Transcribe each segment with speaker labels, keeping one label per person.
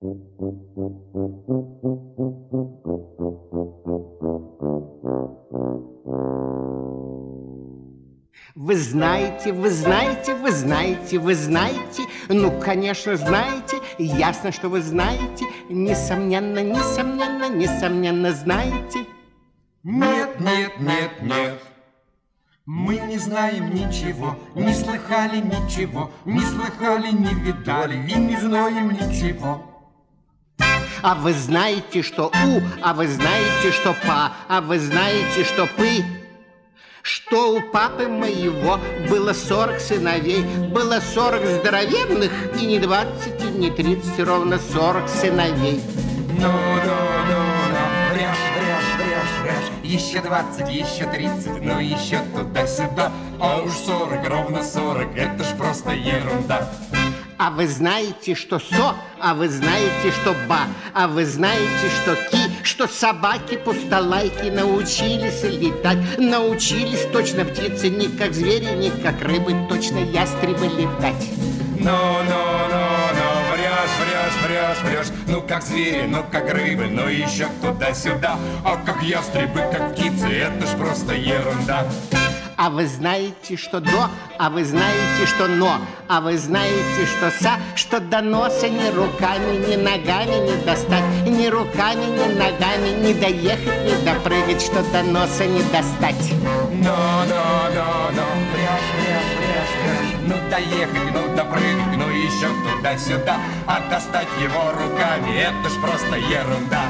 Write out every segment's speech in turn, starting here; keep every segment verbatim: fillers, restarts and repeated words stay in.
Speaker 1: Вы знаете, вы знаете, вы знаете, вы знаете, ну, конечно, знаете, ясно, что вы знаете, несомненно, несомненно, несомненно, знаете.
Speaker 2: Нет, нет, нет, нет, мы не знаем ничего, не слыхали ничего, не слыхали, не видали и не знаем ничего.
Speaker 1: А вы знаете, что у, а вы знаете, что па, а вы знаете, что пы, что у папы моего было сорок сыновей, было сорок здоровенных, и не двадцать, и не тридцать, ровно сорок сыновей.
Speaker 2: Ну, ну, ну, ну, врешь, врешь, врешь, врешь, еще двадцать, еще тридцать, ну еще туда-сюда, а уж сорок, ровно сорок, это ж просто ерунда.
Speaker 1: А вы знаете, что со, а вы знаете, что ба, а вы знаете, что ки, что собаки пустолайки научились летать, научились точно птицы, не как звери, не как рыбы, точно ястребы летать.
Speaker 2: Ну, ну, ну, ну, врешь, врешь, врешь, врешь, ну как звери, ну как рыбы, ну еще туда-сюда, а как ястребы, как птицы, это ж просто ерунда.
Speaker 1: А вы знаете, что до, а вы знаете, что но, а вы знаете, что са, что до носа ни руками, ни ногами не достать, ни руками, ни ногами не доехать, не допрыгать, что до носа не достать.
Speaker 2: Ну, ну, ну, ну, врешь, врешь, врешь, врешь, ну доехать, ну допрыгать, ну еще туда-сюда, а достать его руками, это ж просто ерунда.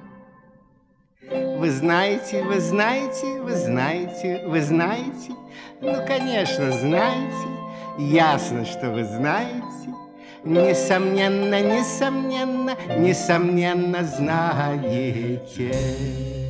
Speaker 1: Вы знаете, вы знаете, вы знаете, вы знаете, ну, конечно, знаете, ясно, что вы знаете, несомненно, несомненно, несомненно знаете.